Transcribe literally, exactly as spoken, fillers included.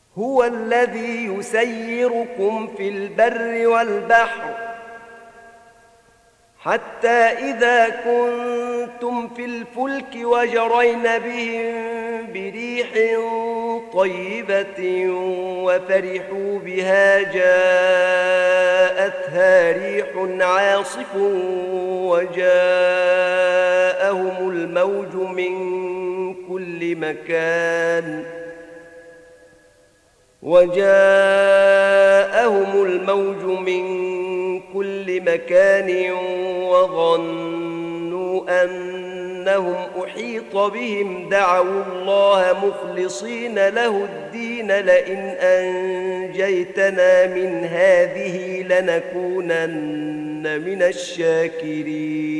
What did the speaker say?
هو الذي يسيركم في البر والبحر حتى إذا كنتم في الفلك وجرين بهم بريح طيبة وفرحوا بها جاءتها ريح عاصف وجاءهم الموج من كل مكان وجاءهم الموج من كل مكان وظنوا أنهم أحيط بهم دعوا الله مخلصين له الدين لئن أنجيتنا من هذه لنكونن من الشاكرين